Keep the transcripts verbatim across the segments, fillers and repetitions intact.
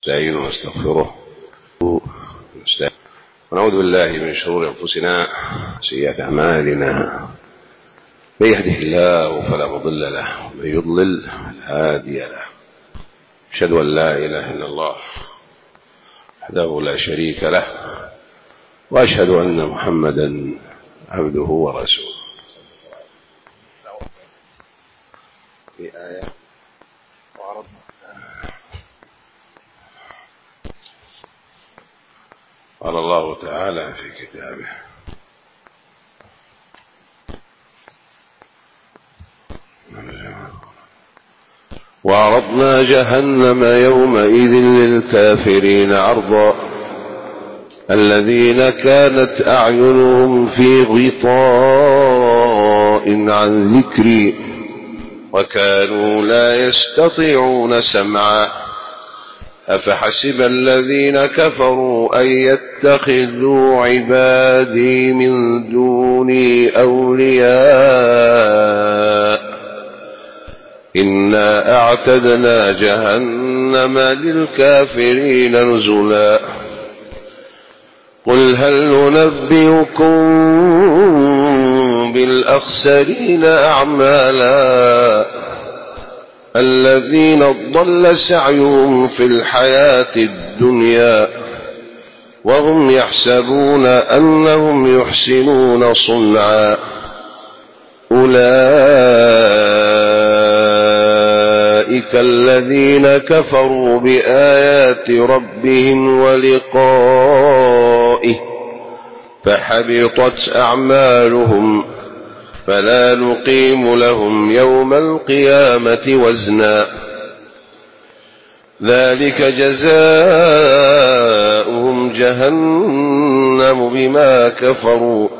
نستعين ونستغفره ونعوذ بالله من شرور أنفسنا وسيئات أعمالنا. من يهده الله فلا مضل له ومن يضلل فلا هادي له. أشهد أن لا إله إلا الله وحده لا شريك له وأشهد أن محمدا عبده ورسوله. في آية قال الله تعالى في كتابه: وعرضنا جهنم يومئذ للكافرين عرضا الذين كانت أعينهم في غطاء عن ذكري وكانوا لا يستطيعون سمعا أفحسب الذين كفروا أن يتخذوا عبادي من دوني أولياء إنا أعتدنا جهنم للكافرين نزلا قل هل ننبئكم بالأخسرين أعمالا الذين ضل سعيهم في الحياة الدنيا وهم يحسبون أنهم يحسنون صنعا أولئك الذين كفروا بآيات ربهم ولقائه فحبطت أعمالهم فلا نقيم لهم يوم القيامة وزنا ذلك جزاؤهم جهنم بما كفروا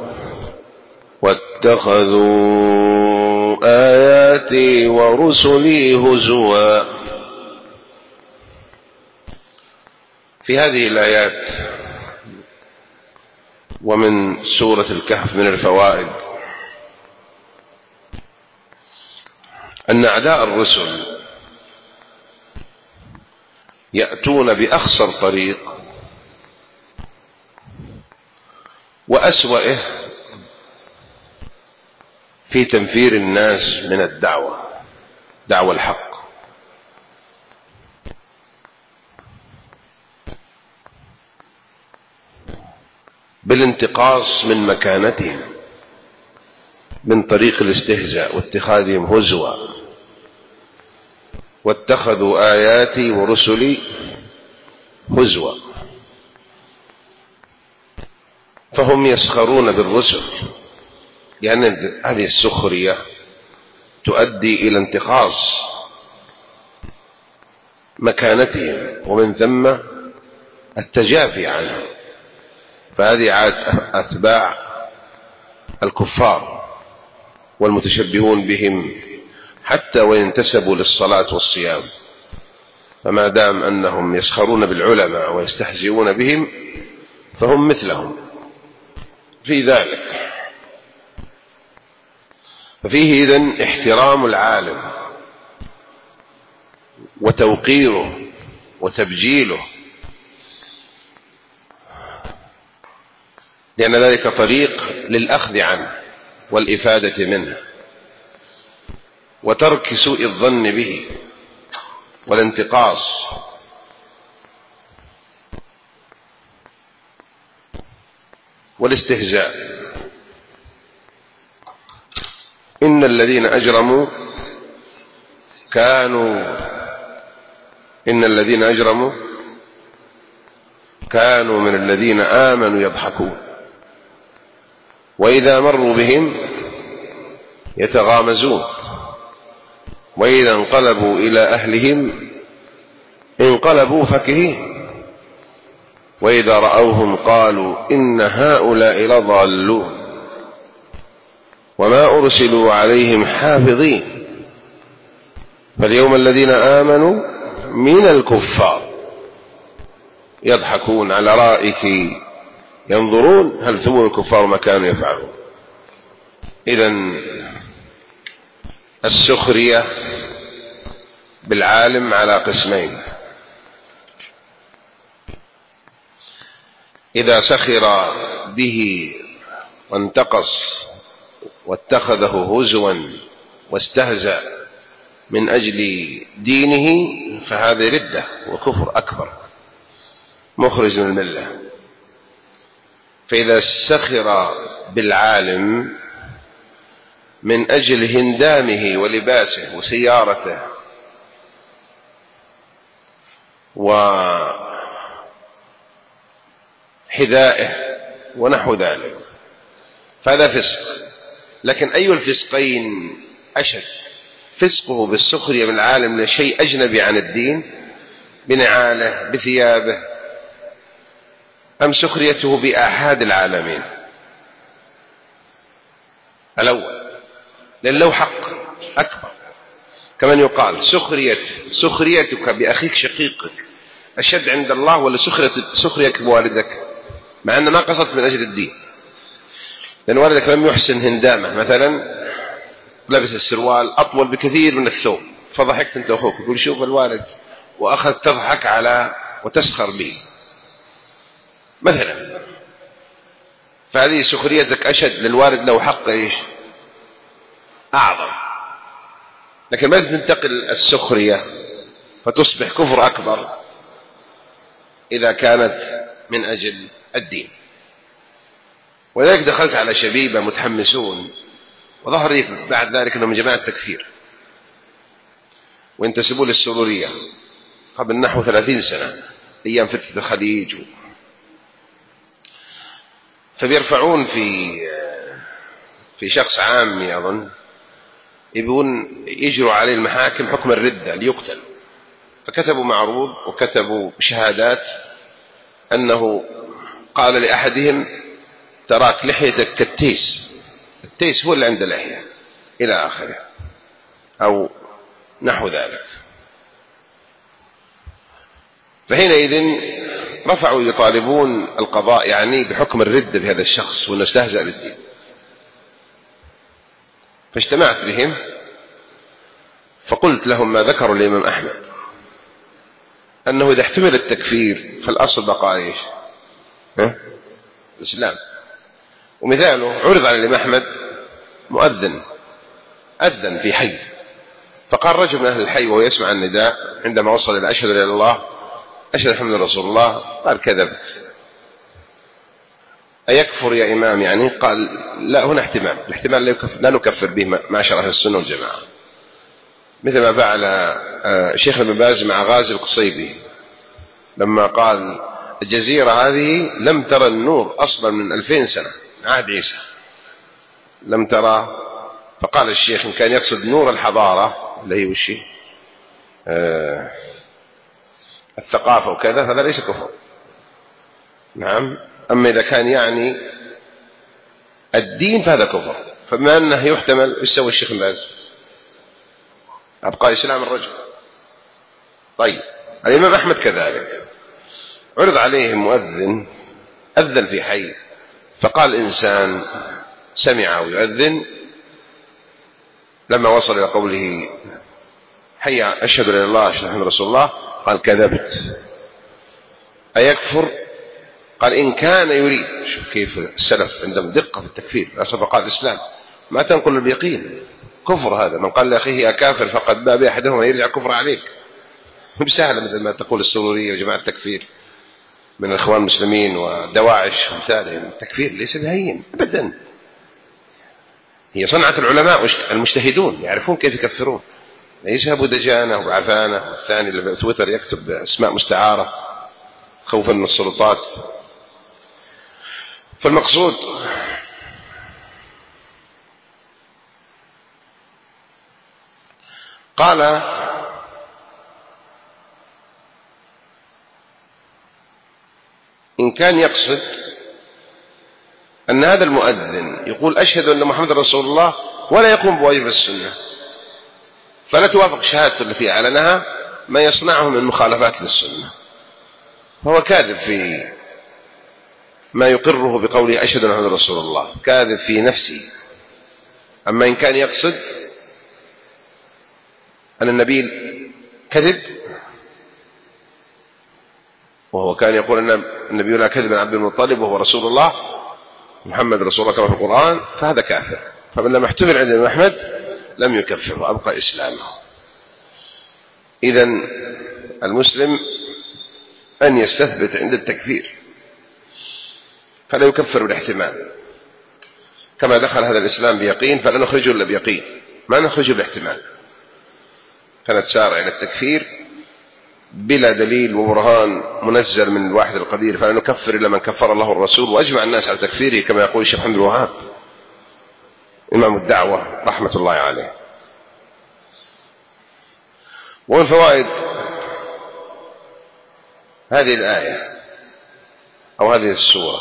واتخذوا آياتي ورسلي هزوا. في هذه الآيات ومن سورة الكهف من الفوائد أن أعداء الرسل يأتون بأخسر طريق وأسوأه في تنفير الناس من الدعوة دعوة الحق، بالانتقاص من مكانتهم من طريق الاستهزاء واتخاذهم هزوا واتخذوا آياتي ورسلي هزوا، فهم يسخرون بالرسل، لأن يعني هذه السخرية تؤدي إلى انتقاص مكانتهم ومن ثم التجافي عنهم، فهذه عاد أتباع الكفار والمتشبهون بهم حتى وإن انتسبوا للصلاة والصيام، فما دام أنهم يسخرون بالعلماء ويستهزئون بهم فهم مثلهم في ذلك. ففيه إذن احترام العالم وتوقيره وتبجيله، لأن ذلك طريق للأخذ عنه والإفادة منه وترك سوء الظن به والانتقاص. والاستهزاء. إن الذين أجرموا كانوا إن الذين أجرموا كانوا من الذين آمنوا يضحكون وإذا مروا بهم يتغامزون وإذا انقلبوا إلى أهلهم انقلبوا فكهين وإذا رأوهم قالوا إن هؤلاء لضالون وما أرسلوا عليهم حافظين. فاليوم الذين آمنوا من الكفار يضحكون على رائك ينظرون هل ثوب الكفار ما كانوا يفعلون. إذن السخرية بالعالم على قسمين: إذا سخر به وانتقص واتخذه هزوا واستهزأ من أجل دينه فهذه ردة وكفر أكبر مخرج من الملة. فإذا سخر بالعالم من أجل هندامه ولباسه وسيارته وحذائه ونحو ذلك فهذا فسق. لكن أي الفسقين أشد؟ فسقه بالسخرية من العالم لشيء أجنبي عن الدين بنعاله بثيابه، أم سخريته بآحاد العالمين؟ الأول، لأن له حق أكبر. كمن يقال سخرية سخريتك بأخيك شقيقك أشد عند الله ولا سخريتك بوالدك، مع أن ما قصدت من أجل الدين، لأن والدك لم يحسن هندامه، مثلا لبس السروال أطول بكثير من الثوب فضحكت أنت وأخوك يقول شوف الوالد، وأخذت تضحك على وتسخر به مثلا، فهذه سخريتك أشد، للوالد له حق إيش أعظم. لكن ما تنتقل السخرية فتصبح كفر أكبر إذا كانت من أجل الدين. ولذلك دخلت على شبيبة متحمسون وظهر لي بعد ذلك أنهم من جماعة التكفير وينتسبوا للسرورية قبل نحو ثلاثين سنة أيام فتنة الخليج، فبيرفعون في في شخص عامي أظن يبون يجروا عليه المحاكم حكم الردة ليقتل، فكتبوا معروض وكتبوا شهادات أنه قال لأحدهم تراك لحيتك كالتيس، التيس هو اللي عنده لحية إلى آخره أو نحو ذلك. فحينئذ رفعوا يطالبون القضاء يعني بحكم الردة بهذا الشخص وأنه استهزأ بالدين. فاجتمعت بهم فقلت لهم ما ذكروا الإمام أحمد أنه إذا احتمل التكفير فالأصل بقاء إيش؟ الإسلام. ومثاله عرض على الإمام أحمد مؤذن أذن في حي، فقال رجل من أهل الحي وهو يسمع النداء عندما وصل إلى أشهد أن لا إله إلا الله أشهد محمد رسول الله، قال كذبت، أيكفر يا إمام يعني؟ قال لا، هنا احتمال، الاحتمال لا, لا نكفر به معشر أهل السنة والجماعة، مثل ما فعل شيخ ابن باز مع غازي القصيبي لما قال الجزيرة هذه لم ترى النور أصلا من ألفين سنة عهد عيسى لم ترى، فقال الشيخ إن كان يقصد نور الحضارة اللي هي وشي آه الثقافة وكذا هذا ليس كفر، نعم، أما إذا كان يعني الدين فهذا كفر. فبما أنه يحتمل يسوي الشيخ باز أبقى إسلام الرجل. طيب الإمام أحمد كذلك عرض عليه مؤذن أذن في حي، فقال إنسان سمع ويؤذن لما وصل إلى قوله حي أشهد أن لا إله إلا الله أشهد محمد رسول الله قال كذبت، أيكفر؟ قال إن كان يريد، شوف كيف السلف عندهم دقة في التكفير، أصلا فقال الإسلام ما تنقل اليقين، كفر هذا، من قال لأخيه يا كافر فقد باء بأحدهما يرجع كفر عليك، بسهلة مثل ما تقول السرورية وجماعة التكفير من الإخوان المسلمين ودواعش ومثالهم. التكفير ليس بهين أبدا، هي صنعة العلماء المجتهدون يعرفون كيف يكفرون، ليس أبو دجانة وعفانة والثاني اللي بتويتر يكتب أسماء مستعارة خوفا من السلطات. فالمقصود قال إن كان يقصد أن هذا المؤذن يقول أشهد أن محمد رسول الله ولا يقوم بواجب السنة فلا توافق شهادته التي أعلنها ما يصنعه من مخالفات للسنة، فهو كاذب في ما يقره بقوله أشهد أن محمد رسول الله، كاذب في نفسه. أما إن كان يقصد أن النبي كذب وهو كان يقول أن النبي لا كذب عن عبد المطلب وهو رسول الله، محمد رسول الله كما في القرآن، فهذا كافر. فمن لم يحتفل عند أحمد لم يكفر وأبقى إسلامه. إذن المسلم أن يستثبت عند التكفير، فلا يكفر بالاحتمال. كما دخل هذا الإسلام بيقين فلا نخرجه إلا بيقين، ما نخرجه بالاحتمال. فنتسارع إلى التكفير بلا دليل وبرهان منزل من الواحد القدير، فلا نكفر إلا من كفر الله الرسول وأجمع الناس على تكفيره، كما يقول الشيخ محمد الوهاب إمام الدعوة رحمة الله عليه. ومن فوائد هذه الآية أو هذه السورة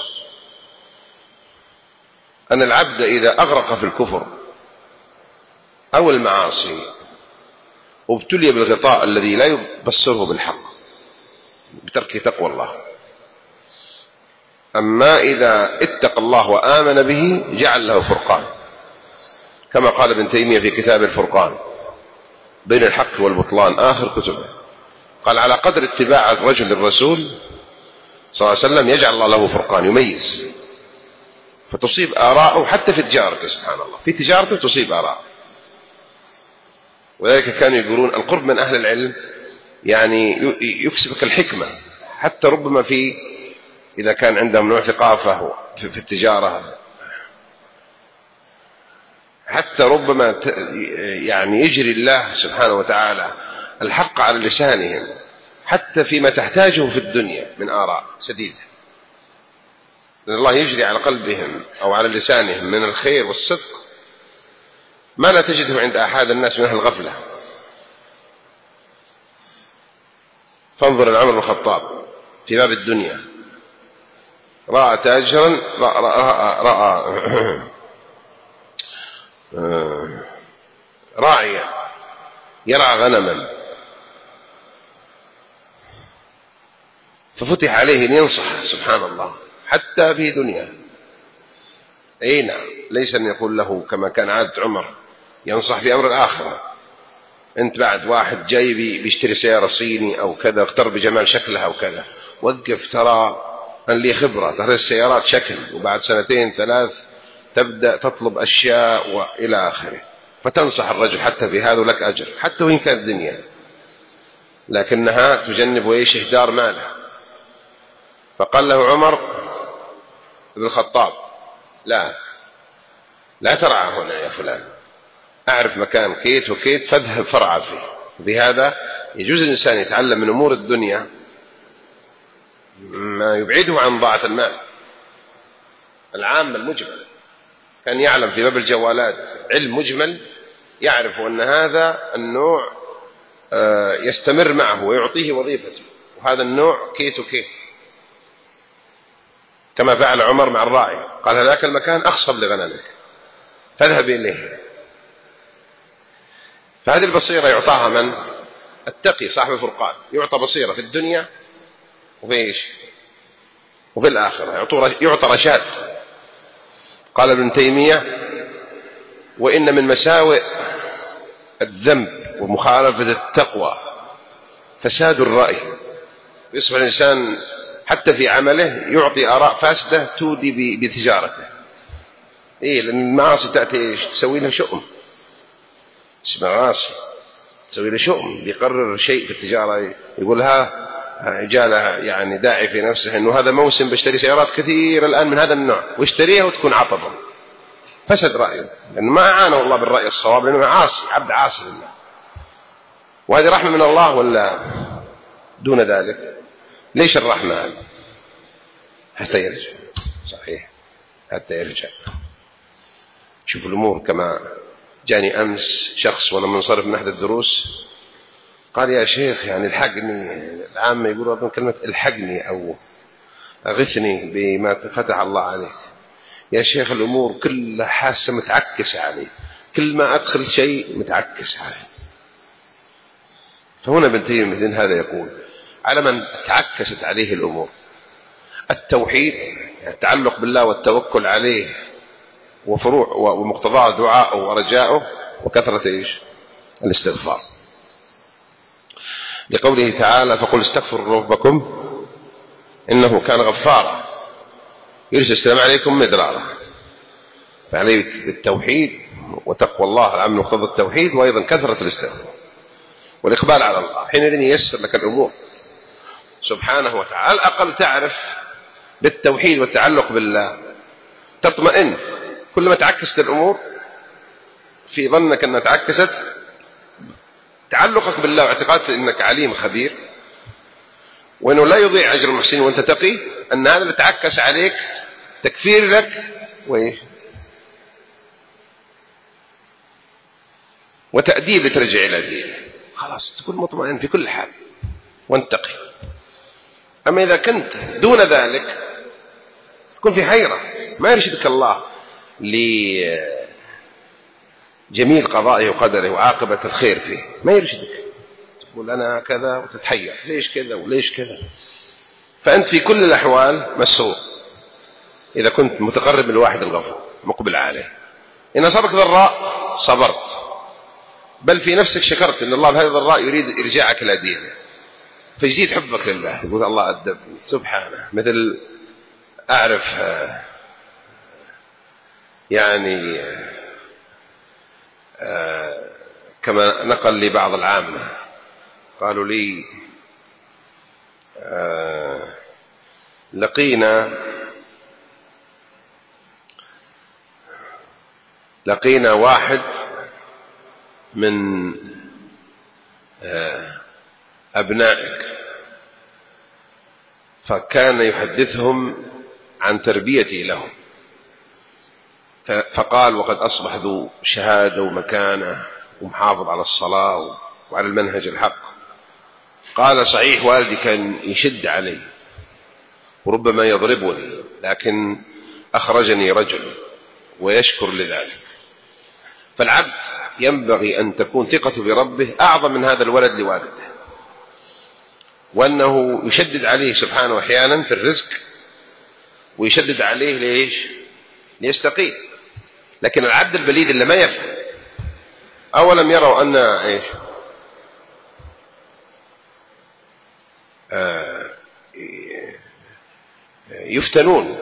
أن العبد إذا أغرق في الكفر أو المعاصي وابتلي بالغطاء الذي لا يبصره بالحق بترك تقوى الله، أما إذا اتقى الله وآمن به جعل له فرقان، كما قال ابن تيمية في كتاب الفرقان بين الحق والبطلان آخر كتبه، قال على قدر اتباع الرجل للرسول صلى الله عليه وسلم يجعل الله له فرقان يميز، فتصيب آراءه حتى في تجارته. سبحان الله، في تجارته تصيب آراءه. وذلك كانوا يقولون القرب من أهل العلم يعني يكسبك الحكمة، حتى ربما في إذا كان عندهم نوع ثقافة في التجارة، حتى ربما يعني يجري الله سبحانه وتعالى الحق على لسانهم حتى فيما تحتاجه في الدنيا من آراء سديدة، لأن الله يجري على قلبهم أو على لسانهم من الخير والصدق ما لا تجده عند أحد الناس من أهل الغفلة. فانظر لعمر بن الخطاب في باب الدنيا، رأى تاجرا رأى, رأى, رأى راعيا يرعى غنما، ففتح عليه أن ينصح سبحان الله حتى في دنيا. أي نعم، ليس أن يقول له كما كان عادة عمر ينصح في أمر الآخرة. أنت بعد واحد جاي بيشتري سيارة صيني أو كذا، اختر بجمال شكلها أو كذا، وقف ترى أن لي خبرة، ترى السيارات شكل، وبعد سنتين ثلاث تبدأ تطلب أشياء وإلى آخره، فتنصح الرجل حتى في هذا لك أجر حتى وإن كانت الدنيا، لكنها تجنب وإيش إهدار ماله. فقال له عمر بن الخطاب لا لا ترعى هنا يا فلان، أعرف مكان كيت وكيت فاذهب فرعى فيه. بهذا يجوز الإنسان يتعلم من أمور الدنيا ما يبعده عن ضاعة المال العام المجمل. كان يعلم في باب الجوالات علم مجمل، يعرف أن هذا النوع يستمر معه ويعطيه وظيفته، وهذا النوع كيت وكيت، كما فعل عمر مع الراعي، قال هذاك المكان أخصب لغنمك فاذهب إليه. فهذه البصيرة يعطاها من؟ التقي صاحب الفرقان، يعطى بصيرة في الدنيا وفي إيش؟ وفي الآخرة، يعطى رشاد. قال ابن تيمية وإن من مساوئ الذنب ومخالفة التقوى فساد الرأي، يصبح الإنسان حتى في عمله يعطي آراء فاسدة تودي بتجارته. إيه، لأن المعاصي تأتي إيش؟ تسوي له شؤم، معاصي تسوي له شؤم، بيقرر شيء في التجارة يقول ها جاء يعني داعي في نفسه إنه هذا موسم بشتري سيارات كثير الآن من هذا النوع، واشتريها وتكون عطبا، فسد رأيه، لأنه ما أعانه الله بالرأي الصواب، لأنه عاصي، عبد عاصي لله. وهذه رحمة من الله ولا دون ذلك؟ ليش الرحمة؟ حتى يرجع، صحيح، حتى يرجع. شوف الأمور. كما جاني أمس شخص وأنا منصرف من أحد الدروس قال يا شيخ يعني الحقني، العامة يقولوا كلمة الحقني أو أغثني بما فتح الله عليك يا شيخ، الأمور كلها حاسة متعكسة عليه، كل ما أدخل شيء متعكس عليه. فهنا ابن تيمية هذا يقول على من تعكست عليه الأمور التوحيد، يعني التعلق بالله والتوكل عليه وفروع ومقتضى دعاءه ورجاؤه، وكثرة إيش؟ الاستغفار، لقوله تعالى فقل استغفروا ربكم إنه كان غفارا يرسل السلام عليكم مدرارا. فعليه بالتوحيد وتقوى الله العام مقتضى التوحيد، وأيضا كثرة الاستغفار والإقبال على الله، حينئذ ييسر لك الأمور سبحانه وتعالى. الأقل تعرف بالتوحيد والتعلق بالله تطمئن. كلما تعكست الأمور في ظنك أنها تعكست، تعلقك بالله واعتقادك أنك عليم خبير وأنه لا يضيع أجر المحسنين وأنت تقي، أن هذا اللي تعكس عليك تكفير لك وإيش وتأديب لترجع إلى دينه، خلاص تكون مطمئن في كل حال وانتقي. أما إذا كنت دون ذلك تكون في حيرة، ما يرشدك الله لجميل قضائه وقدره وعاقبة الخير فيه، ما يرشدك، تقول أنا كذا وتتحير ليش كذا وليش كذا. فأنت في كل الأحوال مسرور إذا كنت متقرب من الواحد الغفور مقبل عليه. إن أصابك ضراء صبرت، بل في نفسك شكرت أن الله بهذا الضراء يريد إرجاعك إلى دينه، فيزيد حبك لله، يقول الله أدبني سبحانه. مثل أعرف يعني كما نقل لي بعض العامة قالوا لي لقينا لقينا واحد من أبنائك فكان يحدثهم عن تربيتي لهم، فقال وقد أصبح ذو شهادة ومكانة ومحافظ على الصلاة وعلى المنهج الحق. قال صحيح والدي كان يشد علي وربما يضربني، لكن أخرجني رجل ويشكر لذلك. فالعبد ينبغي أن تكون ثقته بربه أعظم من هذا الولد لوالده، وأنه يشدد عليه سبحانه أحيانا في الرزق ويشدد عليه ليش؟ ليستقيم. لكن العبد البليد اللي ما يفهم، أولم يروا أن إيش آه يفتنون،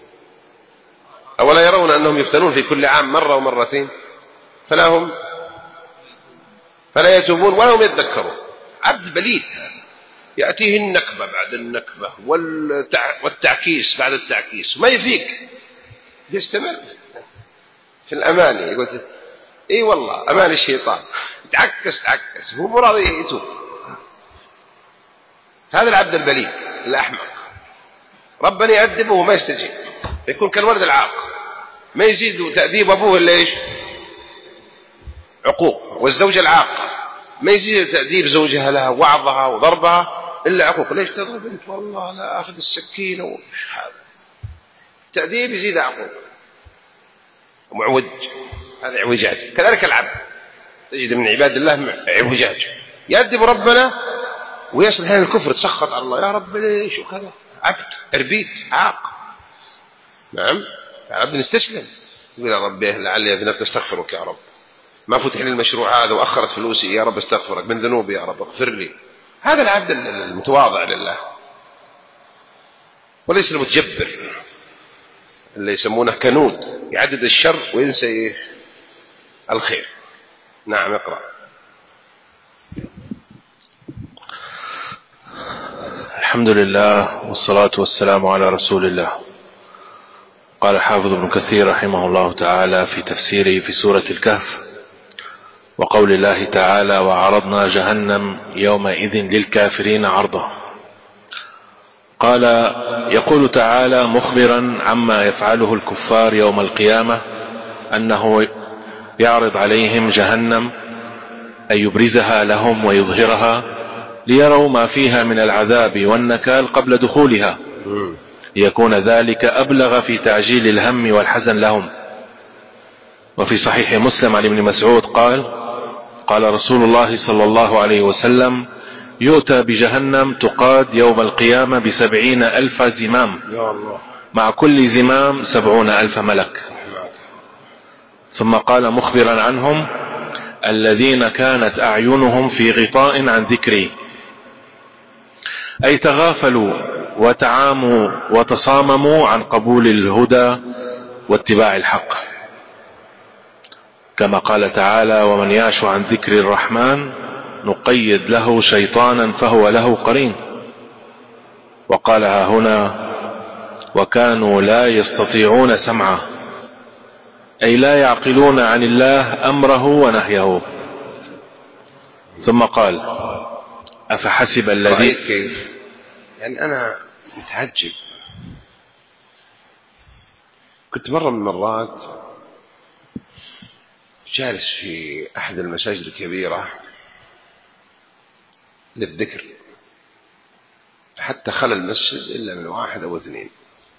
أولا يرون أنهم يفتنون في كل عام مرة ومرتين، فلا هم فلا يتوبون ولا هم يتذكرون. عبد بليد يأتيه النكبة بعد النكبة والتعكيس بعد التعكيس، ما يفيق، يستمر في الأماني. يقول إيه والله أمان الشيطان، تعكس تعكس هو مراد يتوب. هذا العبد البليد الأحمق ربنا يأدبه وما يستجيب، يكون كالولد العاق، ما يزيد تأديب أبوه إلا إيش؟ عقوق. والزوجة العاقة ما يزيد تأديب زوجها لها وعظها وضربها إلا عقوق. ليش تضرب أنت؟ والله لا أخذ السكينة وش هذا تأديب يزيد عقوق ومعوج، هذا اعوجاج. كذلك العبد تجد من عباد الله اعوجاج، يأدب ربنا ويصل هنا الكفر، تسخط على الله، يا رب ليش وكذا. عبد عربيد عاق، نعم العبد نستسلم، يقول يا رب لعلي أذنبت أستغفرك يا رب، ما فتح لي المشروع هذا وأخرت فلوسي، يا رب استغفرك من ذنوبي، يا رب اغفر لي. هذا العبد المتواضع لله، وليس المتجبر اللي يسمونه كنود يعدد الشر وينسى الخير. نعم اقرأ. الحمد لله والصلاة والسلام على رسول الله. قال الحافظ ابن كثير رحمه الله تعالى في تفسيره في سورة الكهف: وقول الله تعالى: وعرضنا جهنم يومئذ للكافرين عرضا. قال: يقول تعالى مخبرا عما يفعله الكفار يوم القيامة أنه يعرض عليهم جهنم، أي يبرزها لهم ويظهرها ليروا ما فيها من العذاب والنكال قبل دخولها، ليكون ذلك أبلغ في تعجيل الهم والحزن لهم. وفي صحيح مسلم عن ابن مسعود قال: قال رسول الله صلى الله عليه وسلم: يؤتى بجهنم تقاد يوم القيامة بسبعين ألف زمام، مع كل زمام سبعون ألف ملك. ثم قال مخبرا عنهم: الذين كانت أعينهم في غطاء عن ذكري، أي تغافلوا وتعاموا وتصامموا عن قبول الهدى واتباع الحق، كما قال تعالى: ومن يعش عن ذكر الرحمن نقيد له شيطانا فهو له قرين. وقالها هنا: وكانوا لا يستطيعون سمعه، أي لا يعقلون عن الله أمره ونهيه. ثم قال: أفحسب الذي كيف يعني أنا متعجب. كنت مرة من المرات جالس في أحد المساجد الكبيرة للذكر، حتى خلى المسجد إلا من واحد أو اثنين،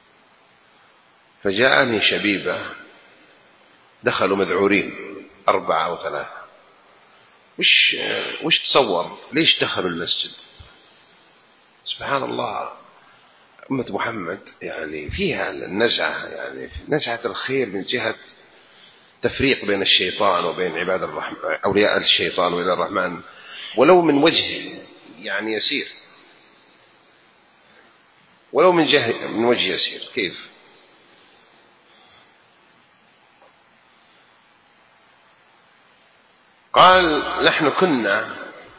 فجاءني شبيبة دخلوا مذعورين أربعة أو ثلاثة. وش وش تصور ليش دخلوا المسجد؟ سبحان الله، أمة محمد يعني فيها النزعة، يعني نزعة الخير من جهة تفريق بين الشيطان وبين عباد الرحمن، أولياء الشيطان وإلى الرحمن، ولو من وجه يعني يسير، ولو من جهة من وجه يسير. كيف؟ قال: نحن كنا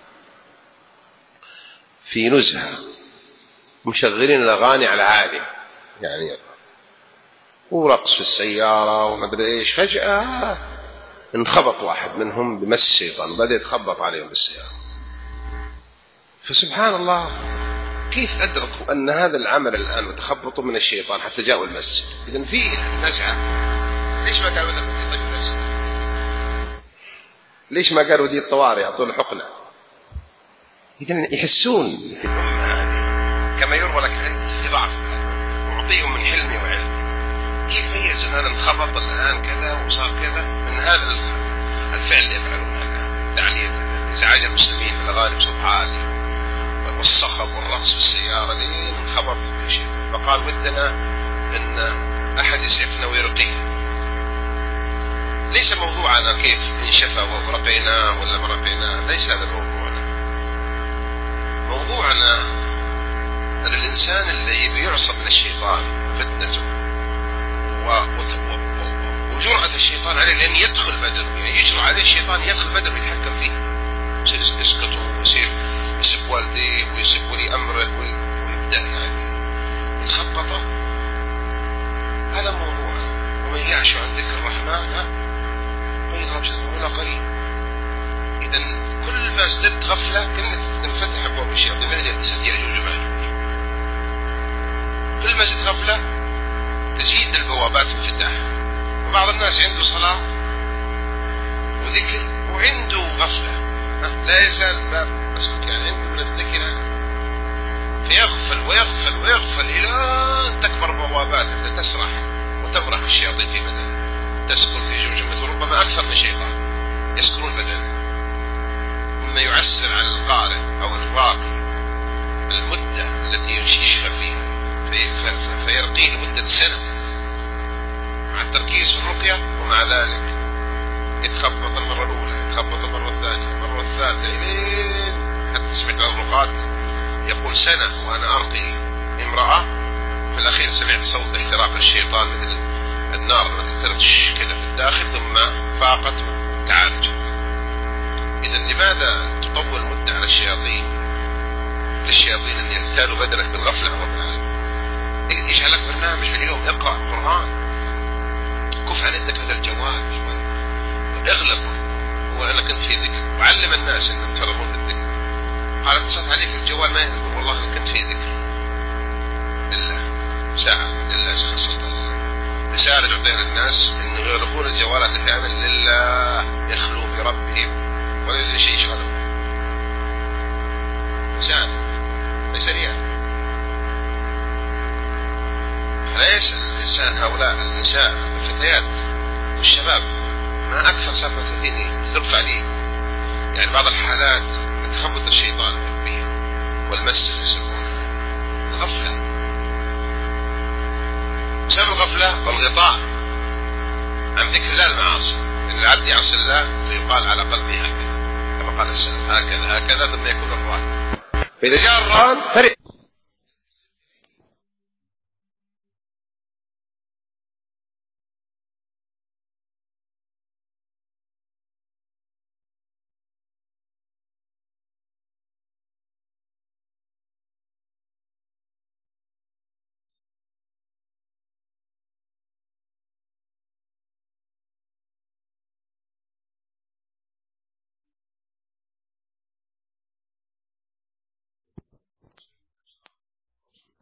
في نزهة مشغلين الأغاني على عالي يعني، ورقص في السيارة ومدري إيش. فجأة انخبط واحد منهم بمس الشيطان وبدأ يتخبط عليهم بالسيارة. فسبحان الله، كيف أدركوا أن هذا العمل الآن وتخبطوا من الشيطان حتى جاءوا المسجد؟ إذن فيه نزعة. ليش ما قالوا ذلك في طيب نفسه؟ ليش ما قالوا دي الطوارئ يعطون حقنة؟ إذن يحسون في الأمة هذه كما يروى لك في ضعف، وأعطيهم من حلمي وعلمي. كيف ميزوا هذا انخبط الآن كذا وصار كذا من هذا الفعل اللي يفعلون الآن، تعليل إزعاج المسلمين بالأغاني بصوت عالي والصخب والرقص في السيارة لين انخبط بشيء. فقال: ودنا أن أحد يسعفنا ويرقيه. ليس موضوعنا كيف انشفى ورقيناه ولا ما رقيناه، ليس هذا موضوعنا. موضوعنا أن الإنسان اللي يبي يعصب من الشيطان فتنته وجرأة الشيطان عليه، لأن يدخل بدنه، يعني يجرأ عليه الشيطان يدخل بدنه ويتحكم فيه، يصير يسقطه ويصير يسب والديه ويسب ولي أمره ويبدأ يعني يتخبطه. هذا موضوع. ومن يعش عن ذكر الرحمن فيضرب صدره إلى قريب. إذن كل ما ازددت غفلة كأنك تنفتح أبواب الشياطين، مثل سد يأجوج ومأجوج. كل ما ازددت غفلة تزيد البوابات انفتاح. وبعض الناس عنده صلاة وذكر وعنده غفلة، لا يزال الباب مسكوك، يعني عنده من الذكر فيغفل ويغفل ويغفل إلى أن تكبر بوابات تسرح وتبرح الشياطين في بدنه، تسكن في جمجمة، وربما أكثر من شيطان يسكنون بدنه، مما يعسر على القارئ أو الراقي المدة التي يشفى فيها في في فيرقيه لمدة سنة مع التركيز في الرقية، ومع ذلك يتخبط المرة الأولى، يتخبط المرة الثانية، المرة الثالثة، إلين حتى سمعت عن الرقاة يقول سنة وأنا أرقي امرأة، في الأخير سمعت صوت احتراق الشيطان مثل النار التي ترتش كذا في الداخل، ثم فاقت وتعالجت. إذا لماذا تطول مدة على الشياطين للشياطين أن يغتالوا بدنك بالغفلة عن رب العالمين؟ اجعل لك برنامج في اليوم، اقرأ القرآن، كف عن يدك هذا الجوال شوي، اغلق وأنا كنت في ذكر، وعلم الناس أن يتفرغون للذكر. قال: اتصلت عليك الجوال ما يذكر، والله أنا كنت في ذكر لله، ساعة لله خصصتها لله. رسالة تعطيها للناس أنه يغلقون الجوالات أحيانا لله، يخلوا بربهم ولا لشيء شغلهم. رسالة ليس ريال. فلا يسأل الإنسان هؤلاء النساء الفتيات والشباب، ما أكثر صار ثلاثين ترفع لي يعني بعض الحالات من تخبط الشيطان بهم والمس اللي يسمونه الغفلة. بسبب الغفلة والغطاء عن ذكر الله المعاصي، إن العبد يعصي الله فيقال على قلبه هكذا، كما قال السلف: هكذا هكذا ثم يكون الران. فإذا جاء الران فرق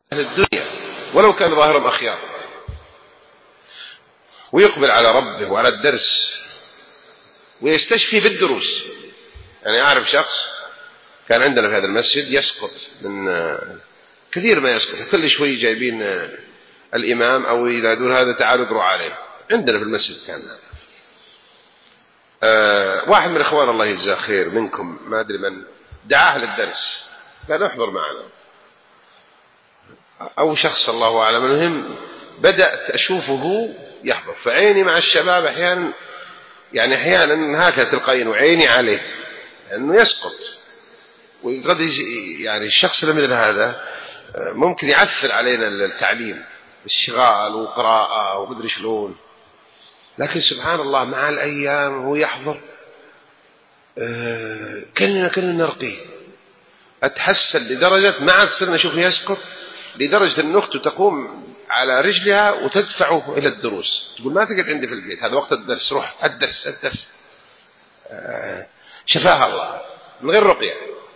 أهل الدنيا ولو كان ظاهرهم أخيار، ويقبل على ربه وعلى الدرس ويستشفي بالدروس. يعني أعرف شخص كان عندنا في هذا المسجد يسقط من كثير ما يسقط، كل شوي جايبين الإمام أو ينادون هذا تعالوا اقروا عليه. عندنا في المسجد كان آه واحد من إخوان الله يجزاه خير منكم ما أدري من دعاه للدرس قال احضر معنا، أو شخص الله أعلم. المهم بدأت أشوفه يحضر، فعيني مع الشباب أحيانا يعني أحيانا هكذا تلقين وعيني عليه لأنه يسقط. وقد يعني الشخص مثل هذا ممكن يعثر علينا التعليم، الشغال وقراءة ومدري شلون، لكن سبحان الله مع الأيام هو يحضر أه كلنا كلنا نرقيه. أتحسن لدرجة ما عاد صرنا نشوفه يسقط، لدرجة أن أخته تقوم على رجلها وتدفعه إلى الدروس، تقول ما تقعد عندي في البيت، هذا وقت الدرس، روح الدرس الدرس. أه شفاها الله من غير رقية.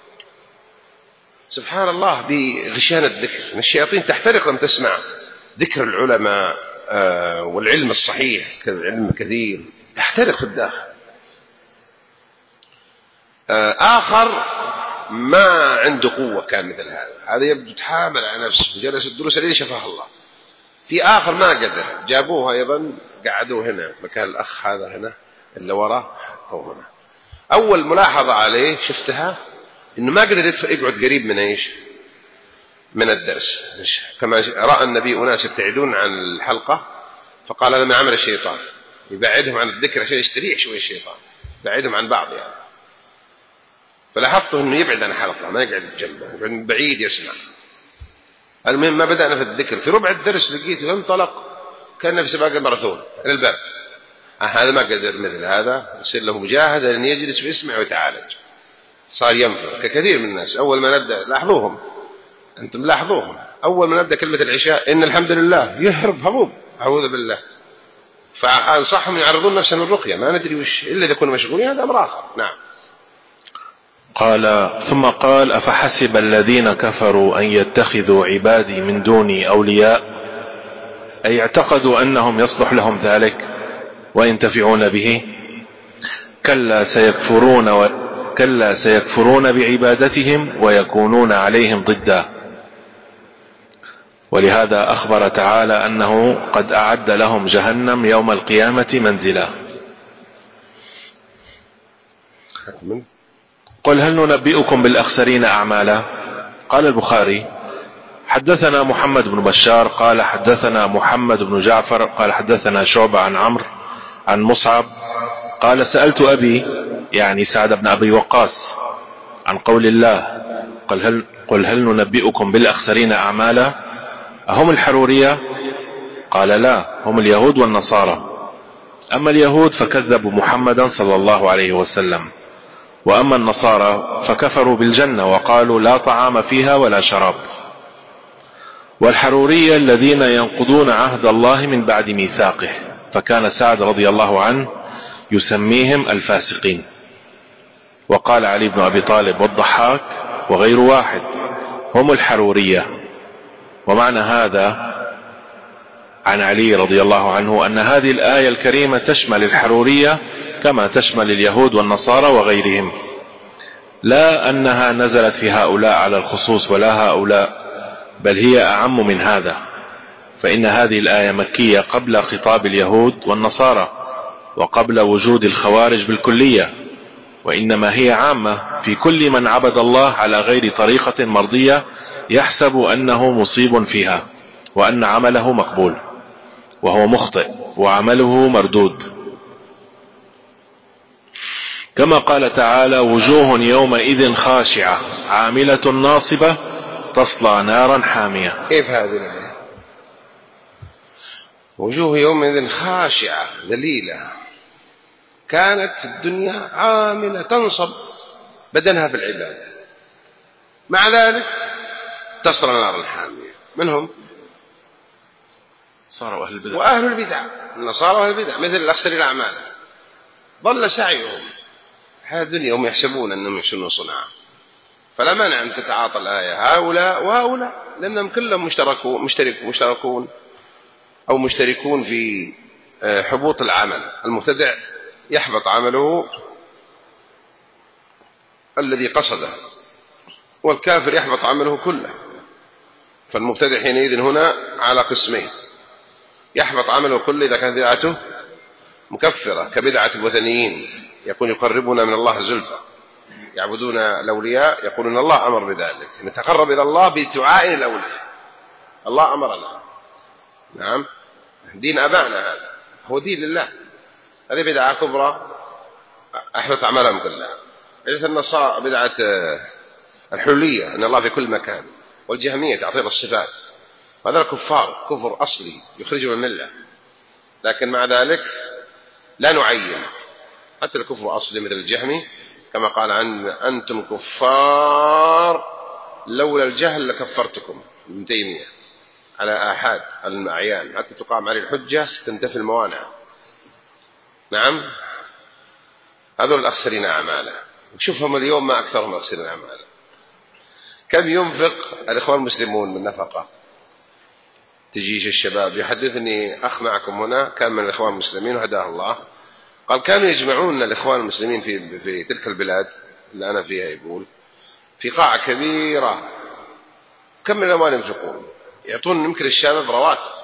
سبحان الله بغشيان الذكر، الشياطين تحترق لما تسمع ذكر العلماء آه والعلم الصحيح، العلم كثير تحترق في الداخل. آه آخر ما عنده قوة كان مثل هذا، هذا يبدو تحامل على نفسه وجلس الدروس اللي شفاه الله. في آخر ما قدر، جابوه أيضا قعدوه هنا مكان الأخ هذا هنا اللي وراه أو هنا. أول ملاحظة عليه شفتها إنه ما قدر يقعد قريب من إيش؟ من الدرس. كما رأى النبي أناس يبتعدون عن الحلقة فقال هذا من عمل الشيطان، يبعدهم عن الذكر عشان يستريح شوي الشيطان، يبعدهم عن بعض يعني. فلاحظته إنه يبعد عن الحلقة، ما يقعد جنبه، يقعد من بعيد يسمع. المهم ما بدأنا في الذكر، في ربع الدرس لقيته ينطلق كان في سباق الماراثون إلى الباب. آه هذا ما قدر مثل هذا، يصير له مجاهدة أن يجلس ويسمع ويتعالج. صار ينفر ككثير من الناس. أول ما نبدأ لاحظوهم، أنتم لاحظوهم، أول ما نبدأ كلمة العشاء إن الحمد لله يهرب هروب أعوذ بالله. فأنصحهم يعرضون نفسهم للرقية، ما ندري وش إلا إذا كنا مشغولين، هذا أمر آخر. نعم. قال ثم قال أفحسب الذين كفروا أن يتخذوا عبادي من دوني أولياء، أي اعتقدوا أنهم يصلح لهم ذلك وينتفعون به؟ كلا سيكفرون و... كلا سيكفرون بعبادتهم ويكونون عليهم ضدا. ولهذا أخبر تعالى أنه قد أعد لهم جهنم يوم القيامة منزلا. قل هل ننبئكم بالأخسرين أعمالا؟ قال البخاري حدثنا محمد بن بشار قال حدثنا محمد بن جعفر قال حدثنا شعبة عن عمرو عن مصعب قال سألت أبي يعني سعد بن أبي وقاص عن قول الله قل هل, قل هل ننبئكم بالأخسرين أعمالا أهم الحرورية؟ قال لا، هم اليهود والنصارى. أما اليهود فكذبوا محمدا صلى الله عليه وسلم، وأما النصارى فكفروا بالجنة وقالوا لا طعام فيها ولا شراب. والحرورية الذين ينقضون عهد الله من بعد ميثاقه، فكان سعد رضي الله عنه يسميهم الفاسقين. وقال علي بن أبي طالب والضحاك وغير واحد هم الحرورية. ومعنى هذا عن علي رضي الله عنه أن هذه الآية الكريمة تشمل الحرورية كما تشمل اليهود والنصارى وغيرهم، لا أنها نزلت في هؤلاء على الخصوص ولا هؤلاء، بل هي أعم من هذا، فإن هذه الآية مكية قبل خطاب اليهود والنصارى وقبل وجود الخوارج بالكلية، وإنما هي عامة في كل من عبد الله على غير طريقة مرضية يحسب أنه مصيب فيها وأن عمله مقبول، وهو مخطئ وعمله مردود. كما قال تعالى وجوه يومئذ خاشعة عاملة ناصبة تصلى نارا حامية. كيف هذه الآية؟ وجوه يومئذ خاشعة ذليلة، كانت في الدنيا عاملة تنصب بدنها في العبادة، مع ذلك تصلى نارا حامية. منهم صاروا أهل البدع وأهل البدع، النصارى وأهل البدع مثل الأخسرين الأعمال، ضل سعيهم حياة الدنيا هم يحسبون أنهم يحسنون صنعا. فلا مانع أن تتعاطى الآية هؤلاء وهؤلاء، لأنهم كلهم مشتركون مشترك مشتركون أو مشتركون في حبوط العمل. المبتدع يحبط عمله الذي قصده، والكافر يحبط عمله كله. فالمبتدع حينئذ هنا على قسمين: يحبط عمله كله إذا كانت بدعته مكفرة كبدعة الوثنيين، يقول يقربنا من الله زلفى، يعبدون الأولياء، يقولون الله أمر بذلك، نتقرب إلى الله بدعاء الأولياء، الله أمرنا. نعم، دين أبائنا هذا، هو دين لله. هذه بدعة كبرى أحبط أعمالهم كلها. بدعة النصارى بدعة الحلية أن الله في كل مكان، والجهمية تعطيل الصفات، هذا الكفار كفر أصلي يخرج من الملة، لكن مع ذلك لا نعين حتى الكفر أصلي مثل الجهمي، كما قال عن أنتم كفار لولا الجهل لكفرتكم، ابن تيمية، على آحاد المعيان حتى تقام عليه الحجة تنتفي الموانع. نعم، هذول الأخسرين أعمالا، وشوفهم اليوم ما أكثرهم أخسرين أعمالا. كم ينفق الإخوان المسلمون من نفقة؟ تجيش الشباب يحدثني أخ معكم هنا كان من الإخوان المسلمين وهداه الله، قال كانوا يجمعون الإخوان المسلمين في في تلك البلاد اللي أنا فيها، يقول في قاعة كبيرة كم من الأموال ينفقون، يعطون يمكن الشباب رواتب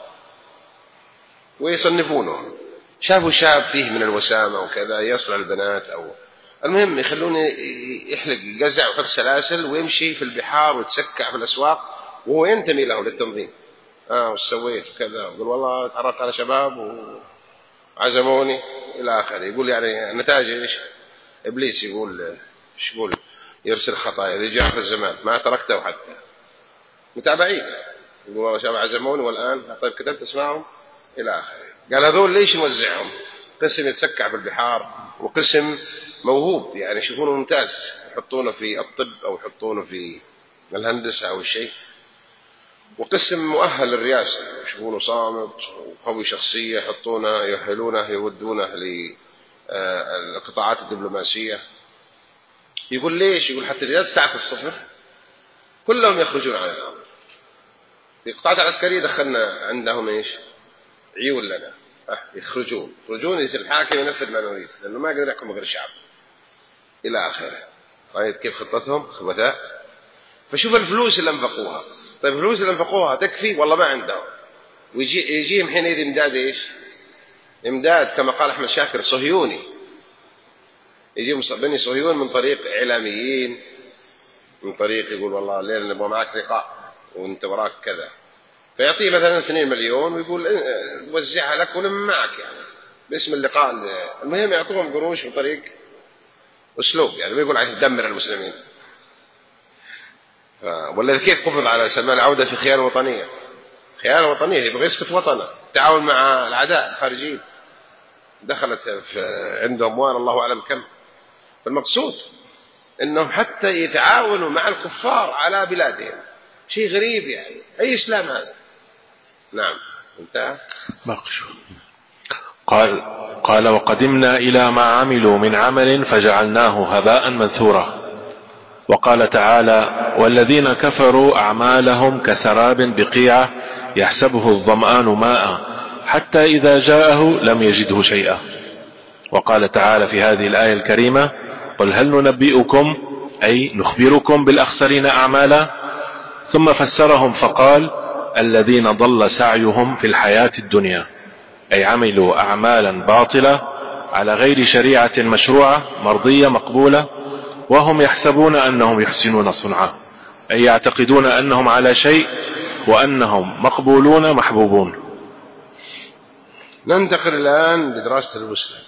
ويصنفونه، شافوا شاب فيه من الوسامة وكذا يصل على البنات، أو المهم يخلونه يحلق يجزع ويحط سلاسل ويمشي في البحار ويتسكع في الأسواق وهو ينتمي له للتنظيم. آه وش سويت وكذا، يقول والله تعرفت على شباب وعزموني إلى آخره. يقول يعني نتائج إيش؟ إبليس يقول إيش يقول يرسل خطايا إذا جاء آخر الزمان ما تركته حتى متابعين، يقول والله شباب عزموني والآن طيب كتبت اسمعهم إلى آخره. قال هذول ليش نوزعهم؟ قسم يتسكع في البحار، وقسم موهوب يعني يشوفونه ممتاز يحطونه في الطب أو يحطونه في الهندسة أو الشيء، وقسم مؤهل للرئاسة يشوفونه صامت وقوي شخصية يحطونه يؤهلونه يودونه للقطاعات الدبلوماسية. يقول ليش؟ يقول حتى الرئاسة ساعة الصفر كلهم يخرجون على الأرض. في القطاعات العسكرية دخلنا عندهم إيش؟ عيون لنا، أه يخرجون يخرجون يصير الحاكم ينفذ ما نريد لأنه ما يقدر يحكم غير الشعب إلى آخره. رأيت كيف خطتهم خبثاء؟ فشوف الفلوس اللي انفقوها. طيب الفلوس اللي انفقوها تكفي؟ والله ما عندهم. ويجي يجيهم حينئذ امداد ايش؟ امداد كما قال احمد شاكر صهيوني، يجيهم بني صهيون من طريق اعلاميين، من طريق يقول والله الليله نبغى معك لقاء وانت وراك كذا، فيعطيه مثلا اثنين مليون ويقول وزعها لك ونم معك يعني باسم اللقاء. المهم يعطوهم قروش بطريق اسلوب يعني ما يقول عايز تدمر المسلمين. ولا كيف قبض على سلمان العودة في خيانة وطنية؟ خيانة وطنية يبغى يسقط وطنه، تعاون مع الأعداء الخارجيين، دخلت في عنده أموال الله أعلم كم. فالمقصود أنهم حتى يتعاونوا مع الكفار على بلادهم، شيء غريب يعني. أي إسلام هذا؟ نعم انتهى. قال قال وقدمنا إلى ما عملوا من عمل فجعلناه هباء منثورا. وقال تعالى والذين كفروا أعمالهم كسراب بقيعة يحسبه الظمآن ماء حتى إذا جاءه لم يجده شيئا. وقال تعالى في هذه الآية الكريمة قل هل ننبئكم أي نخبركم بالأخسرين أعمالا. ثم فسرهم فقال الذين ضل سعيهم في الحياة الدنيا، أي عملوا أعمالا باطلة على غير شريعة مشروعة مرضية مقبولة، وهم يحسبون أنهم يحسنون صنعا، أي يعتقدون أنهم على شيء وأنهم مقبولون محبوبون. ننتقل الآن لدراسة المسلم.